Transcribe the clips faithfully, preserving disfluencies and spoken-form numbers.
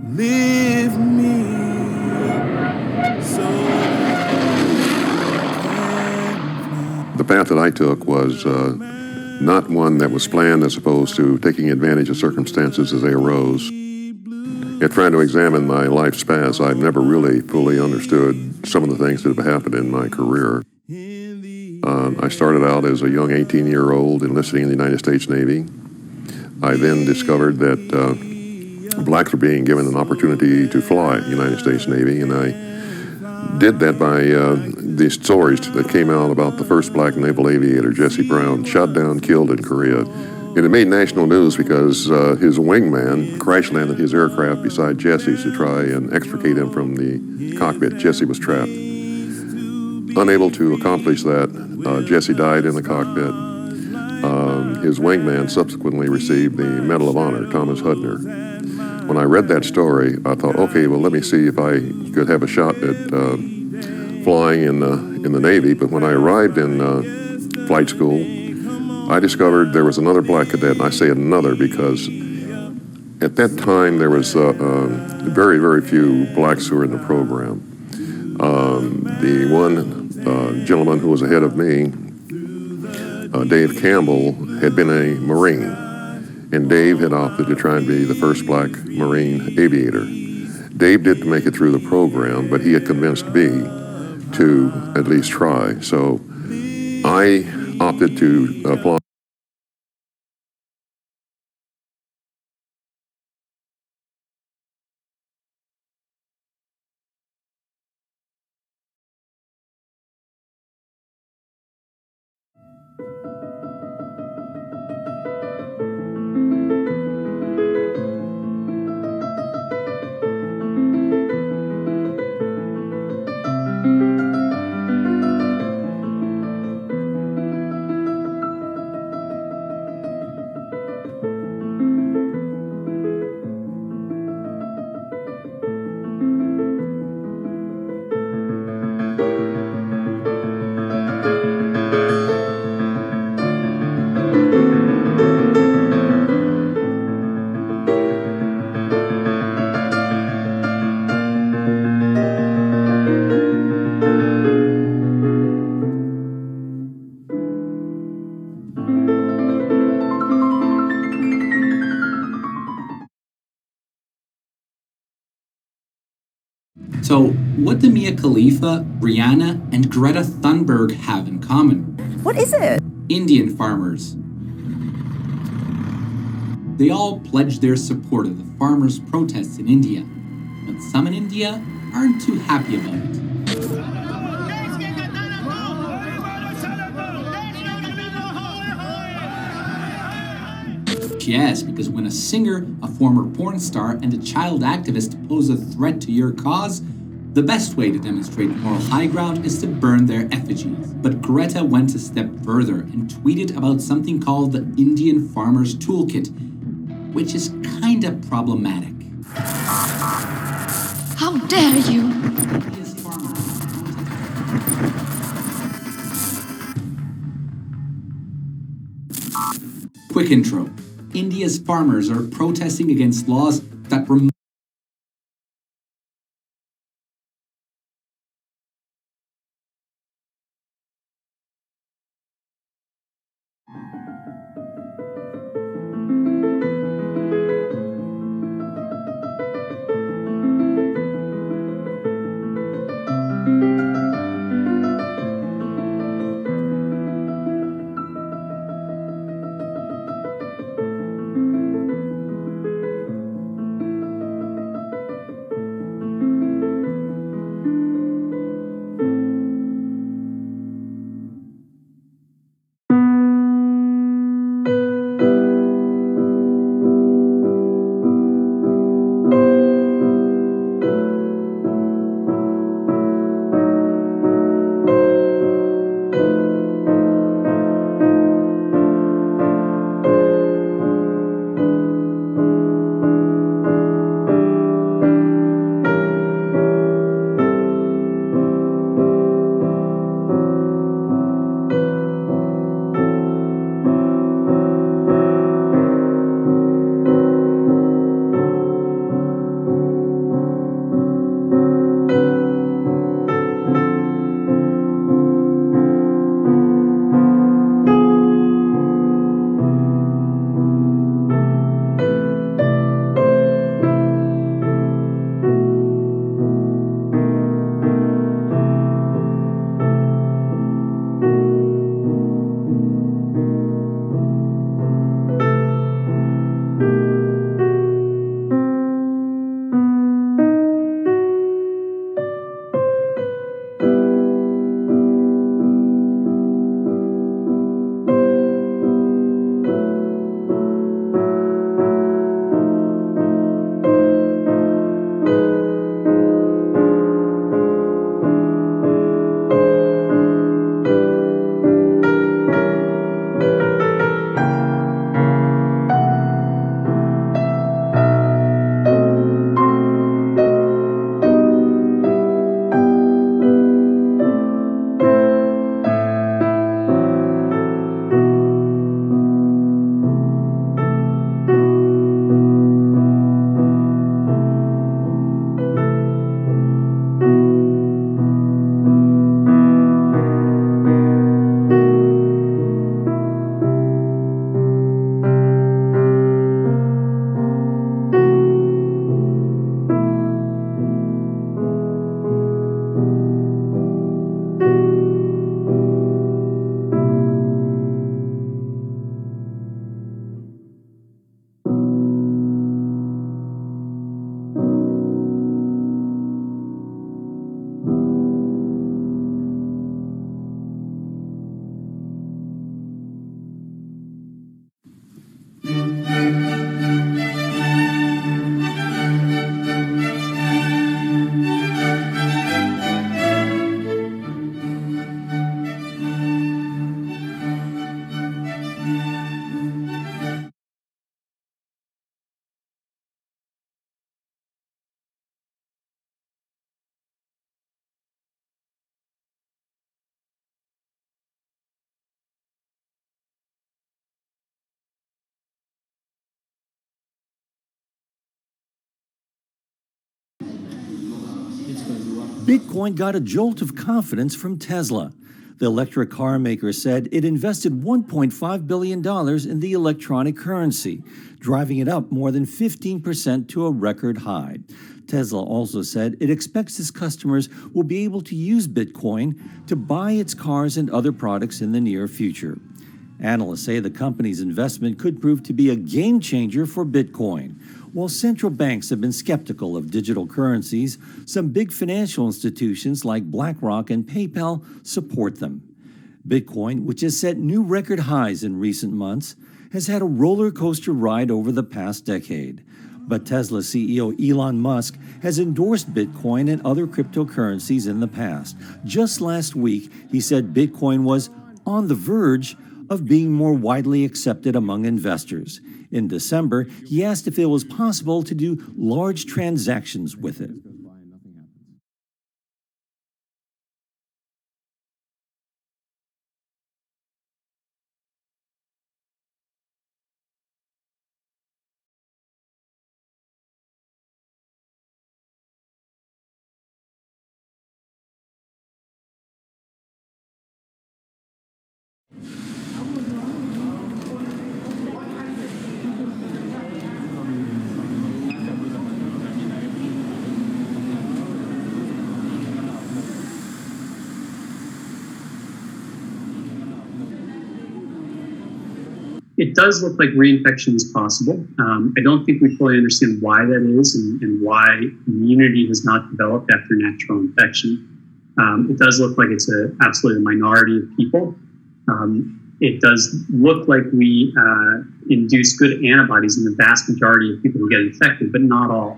Leave me so The path that I took was uh, not one that was planned as opposed to taking advantage of circumstances as they arose. Yet trying to examine my life's past, I've never really fully understood some of the things that have happened in my career. Uh, I started out as a young eighteen-year-old enlisting in the United States Navy. I then discovered that uh, blacks were being given an opportunity to fly the United States Navy, and I did that by uh, the stories that came out about the first black naval aviator, Jesse Brown, shot down, killed in Korea. And it made national news because uh, his wingman crash-landed his aircraft beside Jesse's to try and extricate him from the cockpit. Jesse was trapped. Unable to accomplish that, uh, Jesse died in the cockpit. Um, his wingman subsequently received the Medal of Honor, Thomas Hudner. When I read that story, I thought, okay, well, let me see if I could have a shot at uh, flying in the, in the Navy. But when I arrived in uh, flight school, I discovered there was another black cadet, and I say another because at that time there was uh, uh, very, very few blacks who were in the program. Um, the one uh, gentleman who was ahead of me, uh, Dave Campbell, had been a Marine. And Dave had opted to try and be the first black Marine aviator. Dave didn't make it through the program, but he had convinced me to at least try. So I opted to apply. So, what do Mia Khalifa, Rihanna, and Greta Thunberg have in common? What is it? Indian farmers. They all pledged their support of the farmers' protests in India, but some in India aren't too happy about it. Yes, because when a singer, a former porn star, and a child activist pose a threat to your cause, the best way to demonstrate moral high ground is to burn their effigies. But Greta went a step further and tweeted about something called the Indian Farmers Toolkit, which is kinda problematic. How dare you! Quick intro. India's farmers are protesting against laws that remove Bitcoin got a jolt of confidence from Tesla. The electric car maker said it invested one point five billion dollars in the electronic currency, driving it up more than fifteen percent to a record high. Tesla also said it expects its customers will be able to use Bitcoin to buy its cars and other products in the near future. Analysts say the company's investment could prove to be a game changer for Bitcoin. While central banks have been skeptical of digital currencies, some big financial institutions like BlackRock and PayPal support them. Bitcoin, which has set new record highs in recent months, has had a roller coaster ride over the past decade. But Tesla C E O Elon Musk has endorsed Bitcoin and other cryptocurrencies in the past. Just last week, he said Bitcoin was on the verge of being more widely accepted among investors. In December, he asked if it was possible to do large transactions with it. It does look like reinfection is possible. Um, I don't think we fully understand why that is and, and why immunity has not developed after natural infection. Um, it does look like it's a absolutely a minority of people. Um, it does look like we uh, induce good antibodies in the vast majority of people who get infected, but not all.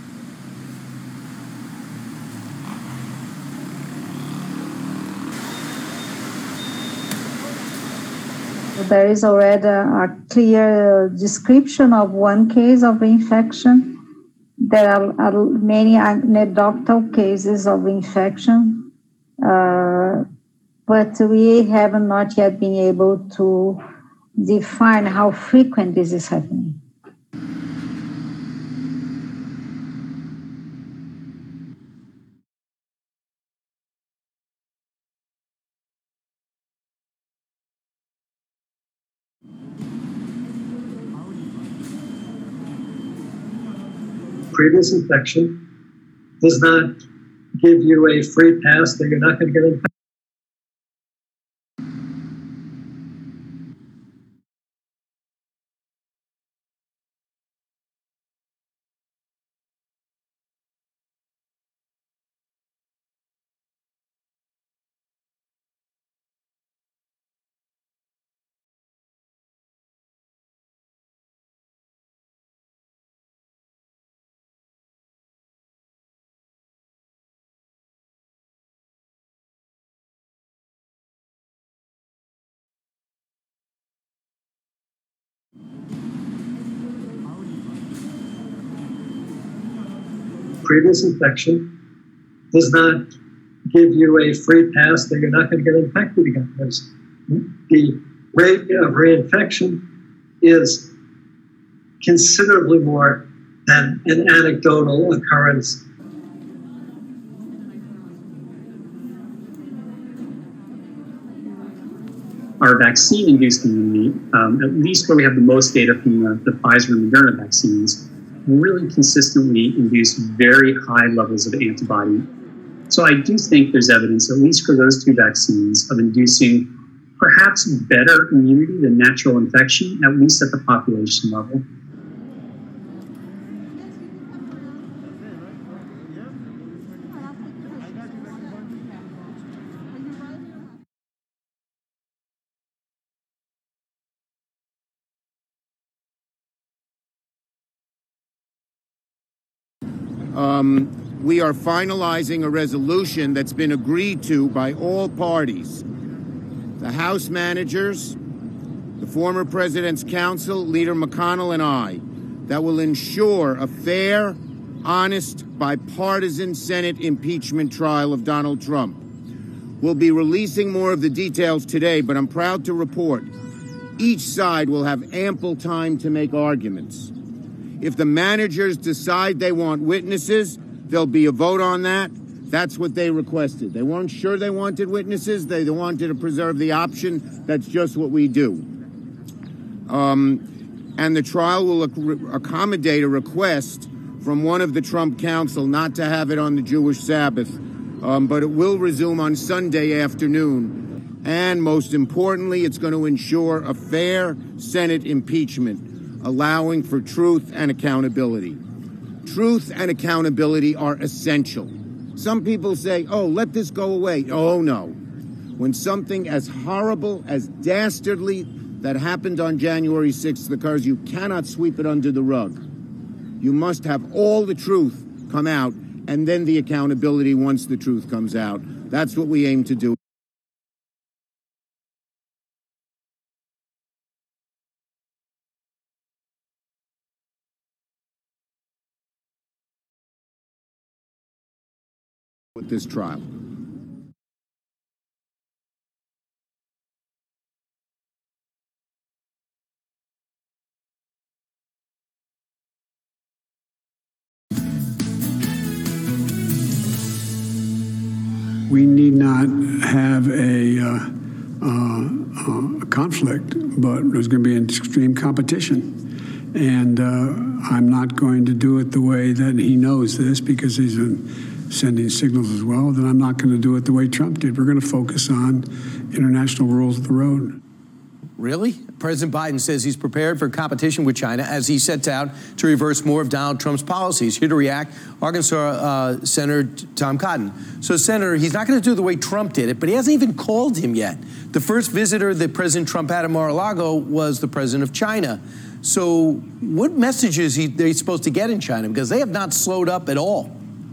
There is already a clear description of one case of infection. There are, are many anecdotal cases of infection, uh, but we have not yet been able to define how frequent this is happening. Previous infection does not give you a free pass that you're not going to get infected. Previous infection does not give you a free pass that you're not going to get infected again. Because the rate of reinfection is considerably more than an anecdotal occurrence. Our vaccine-induced immunity, um, at least where we have the most data from the, the Pfizer and Moderna vaccines, really consistently induce very high levels of antibody. So I do think there's evidence, at least for those two vaccines, of inducing perhaps better immunity than natural infection, at least at the population level. um, we are finalizing a resolution that's been agreed to by all parties. The House managers, the former President's counsel, Leader McConnell, and I, that will ensure a fair, honest, bipartisan Senate impeachment trial of Donald Trump. We'll be releasing more of the details today, but I'm proud to report each side will have ample time to make arguments. If the managers decide they want witnesses, there'll be a vote on that. That's what they requested. They weren't sure they wanted witnesses. They wanted to preserve the option. That's just what we do. Um, and the trial will ac- accommodate a request from one of the Trump counsel not to have it on the Jewish Sabbath, um, but it will resume on Sunday afternoon. And most importantly, it's going to ensure a fair Senate impeachment, allowing for truth and accountability. Truth and accountability are essential. Some people say, oh, let this go away. Oh, no. When something as horrible, as dastardly that happened on January sixth occurs, you cannot sweep it under the rug. You must have all the truth come out, and then the accountability once the truth comes out. That's what we aim to do. With this trial. We need not have a, uh, uh, a conflict, but there's going to be an extreme competition. And uh, I'm not going to do it the way that he knows this, because he's been sending signals as well. Then I'm not going to do it the way Trump did. We're going to focus on international rules of the road. Really? President Biden says he's prepared for competition with China as he sets out to reverse more of Donald Trump's policies. Here to react, Arkansas uh, Senator Tom Cotton. So, Senator, he's not going to do it the way Trump did it, but he hasn't even called him yet. The first visitor that President Trump had at Mar-a-Lago was the president of China. So what messages are they supposed to get in China? Because they have not slowed up at all.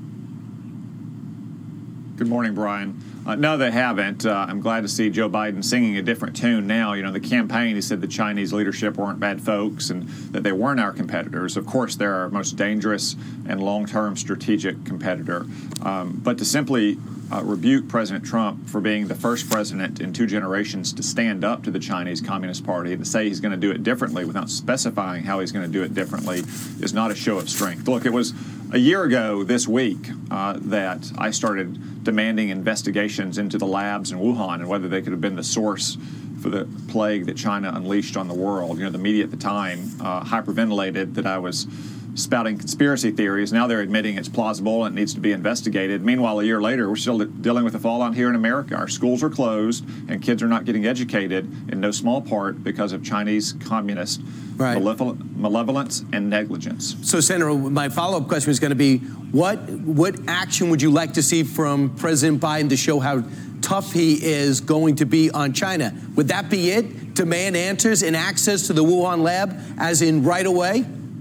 Good morning, Brian. Uh, no, they haven't. Uh, I'm glad to see Joe Biden singing a different tune now. You know, the campaign, he said the Chinese leadership weren't bad folks and that they weren't our competitors. Of course, they're our most dangerous and long-term strategic competitor. Um, but to simply uh, rebuke President Trump for being the first president in two generations to stand up to the Chinese Communist Party and to say he's going to do it differently without specifying how he's going to do it differently is not a show of strength. Look, it was a year ago this week uh, that I started demanding investigations into the labs in Wuhan and whether they could have been the source for the plague that China unleashed on the world. You know, the media at the time uh, hyperventilated that I was spouting conspiracy theories. Now they're admitting it's plausible and it needs to be investigated. Meanwhile, a year later, we're still dealing with the fallout here in America. Our schools are closed and kids are not getting educated in no small part because of Chinese communist right. malevolence and negligence. So, Senator, my follow-up question is going to be, what, what action would you like to see from President Biden to show how tough he is going to be on China? Would that be it? Demand answers and access to the Wuhan lab, as in right away?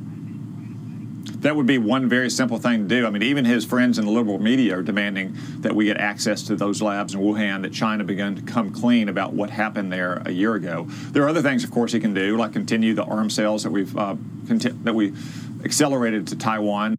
That would be one very simple thing to do. I mean, even his friends in the liberal media are demanding that we get access to those labs in Wuhan, that China began to come clean about what happened there a year ago. There are other things, of course, he can do, like continue the arms sales that we've uh, conti- that we accelerated to Taiwan.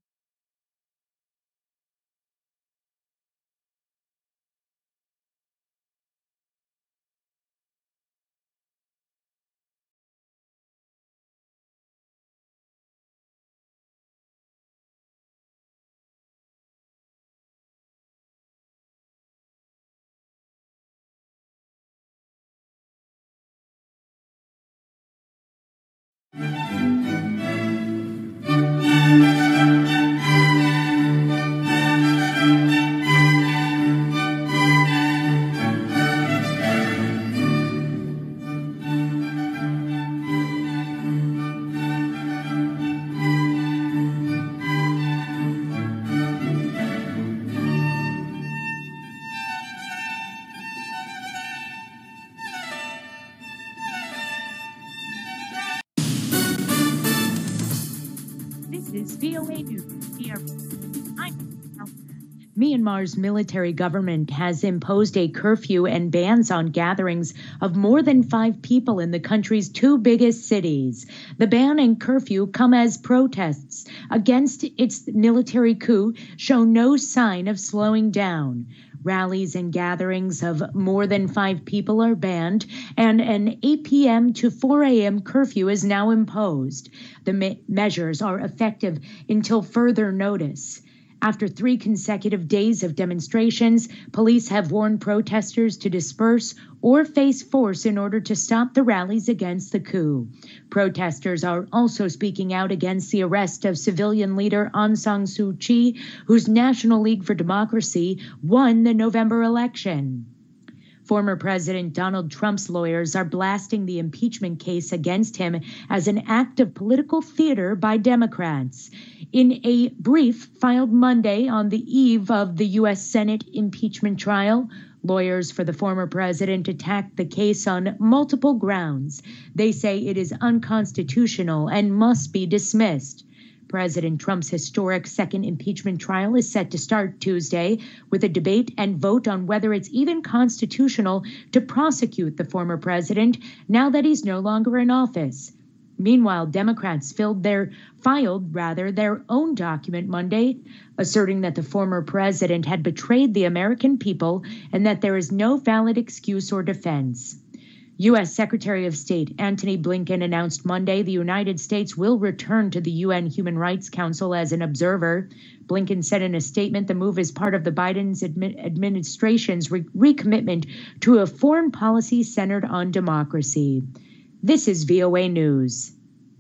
This is V O A News here. Myanmar's military government has imposed a curfew and bans on gatherings of more than five people in the country's two biggest cities. The ban and curfew come as protests against its military coup show no sign of slowing down. Rallies and gatherings of more than five people are banned, and an eight p.m. to four a.m. curfew is now imposed. The me- measures are effective until further notice. After three consecutive days of demonstrations, police have warned protesters to disperse or face force in order to stop the rallies against the coup. Protesters are also speaking out against the arrest of civilian leader Aung San Suu Kyi, whose National League for Democracy won the November election. Former President Donald Trump's lawyers are blasting the impeachment case against him as an act of political theater by Democrats. In a brief filed Monday on the eve of the U S Senate impeachment trial, lawyers for the former president attacked the case on multiple grounds. They say it is unconstitutional and must be dismissed. President Trump's historic second impeachment trial is set to start Tuesday with a debate and vote on whether it's even constitutional to prosecute the former president now that he's no longer in office. Meanwhile, Democrats filed their, filed rather their own document Monday, asserting that the former president had betrayed the American people and that there is no valid excuse or defense. U S Secretary of State Antony Blinken announced Monday the United States will return to the U N Human Rights Council as an observer. Blinken said in a statement the move is part of the Biden admi- administration's re- recommitment to a foreign policy centered on democracy. This is V O A News.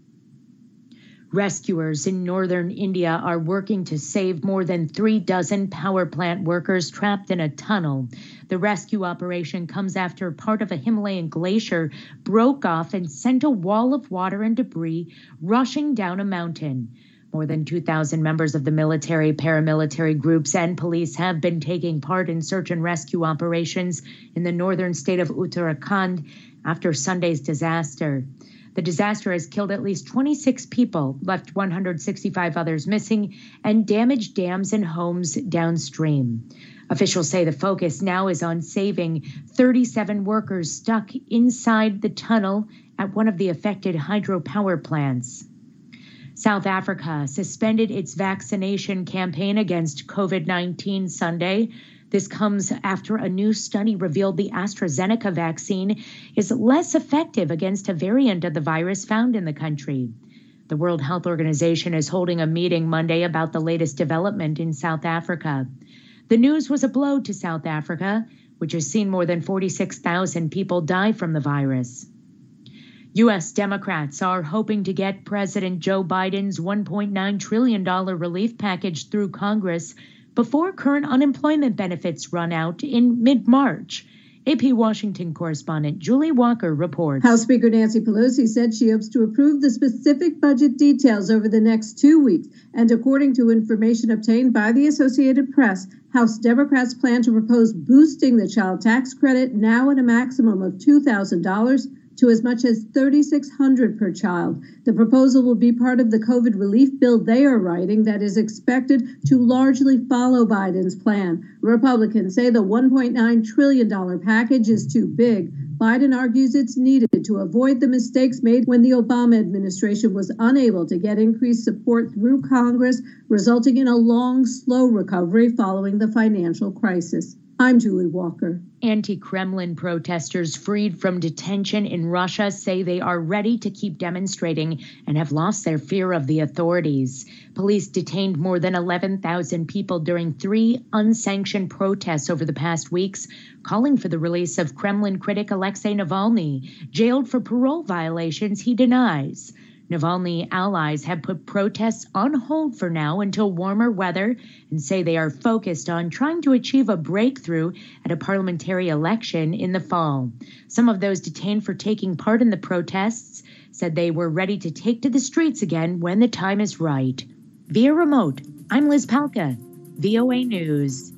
Rescuers in northern India are working to save more than three dozen power plant workers trapped in a tunnel. The rescue operation comes after part of a Himalayan glacier broke off and sent a wall of water and debris rushing down a mountain. More than two thousand members of the military, paramilitary groups, and police have been taking part in search and rescue operations in the northern state of Uttarakhand after Sunday's disaster. The disaster has killed at least twenty-six people, left one hundred sixty-five others missing, and damaged dams and homes downstream. Officials say the focus now is on saving thirty-seven workers stuck inside the tunnel at one of the affected hydropower plants. South Africa suspended its vaccination campaign against COVID nineteen Sunday. This comes after a new study revealed the AstraZeneca vaccine is less effective against a variant of the virus found in the country. The World Health Organization is holding a meeting Monday about the latest development in South Africa. The news was a blow to South Africa, which has seen more than forty-six thousand people die from the virus. U S Democrats are hoping to get President Joe Biden's one point nine trillion dollars relief package through Congress before current unemployment benefits run out in mid-March. A P Washington correspondent Julie Walker reports. House Speaker Nancy Pelosi said she hopes to approve the specific budget details over the next two weeks. And according to information obtained by the Associated Press, House Democrats plan to propose boosting the child tax credit now at a maximum of two thousand dollars to as much as three thousand six hundred dollars per child. The proposal will be part of the COVID relief bill they are writing that is expected to largely follow Biden's plan. Republicans say the one point nine trillion dollars package is too big. Biden argues it's needed to avoid the mistakes made when the Obama administration was unable to get increased support through Congress, resulting in a long, slow recovery following the financial crisis. I'm Julie Walker. Anti-Kremlin protesters freed from detention in Russia say they are ready to keep demonstrating and have lost their fear of the authorities. Police detained more than eleven thousand people during three unsanctioned protests over the past weeks, calling for the release of Kremlin critic Alexei Navalny, jailed for parole violations he denies. Navalny allies have put protests on hold for now until warmer weather and say they are focused on trying to achieve a breakthrough at a parliamentary election in the fall. Some of those detained for taking part in the protests said they were ready to take to the streets again when the time is right. Via remote, I'm Liz Palka, V O A News.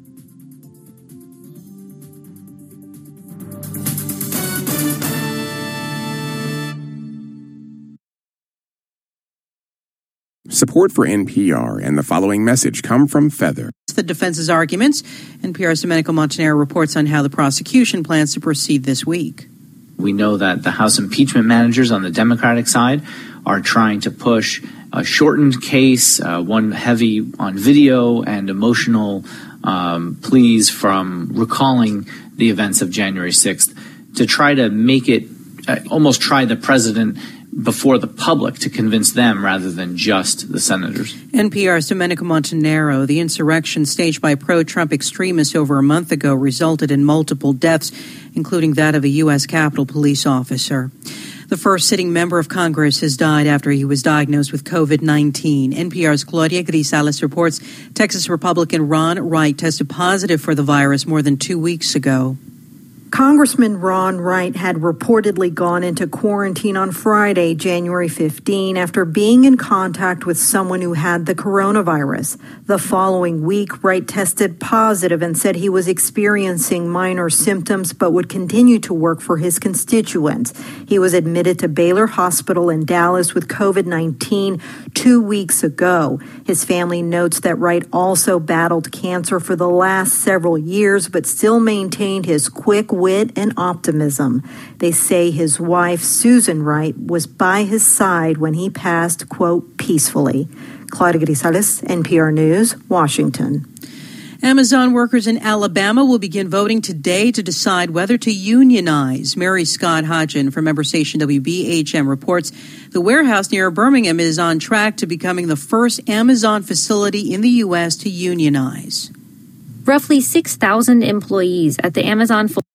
Support for N P R and the following message come from Feather. The defense's arguments. N P R's Domenico Montanaro reports on how the prosecution plans to proceed this week. We know that the House impeachment managers on the Democratic side are trying to push a shortened case, uh, one heavy on video and emotional um, pleas from recalling the events of January sixth to try to make it, uh, almost try the president before the public to convince them rather than just the senators. N P R's Domenico Montanaro. The insurrection staged by pro-Trump extremists over a month ago resulted in multiple deaths, including that of a U S Capitol Police officer. The first sitting member of Congress has died after he was diagnosed with COVID nineteen. N P R's Claudia Grisales reports Texas Republican Ron Wright tested positive for the virus more than two weeks ago. Congressman Ron Wright had reportedly gone into quarantine on Friday, January fifteenth, after being in contact with someone who had the coronavirus. The following week, Wright tested positive and said he was experiencing minor symptoms but would continue to work for his constituents. He was admitted to Baylor Hospital in Dallas with COVID nineteen two weeks ago. His family notes that Wright also battled cancer for the last several years but still maintained his quick wit and optimism. They say his wife, Susan Wright, was by his side when he passed, quote, peacefully. Claudia Grisales, N P R News, Washington. Amazon workers in Alabama will begin voting today to decide whether to unionize. Mary Scott Hodgen from member station W B H M reports the warehouse near Birmingham is on track to becoming the first Amazon facility in the U S to unionize. Roughly six thousand employees at the Amazon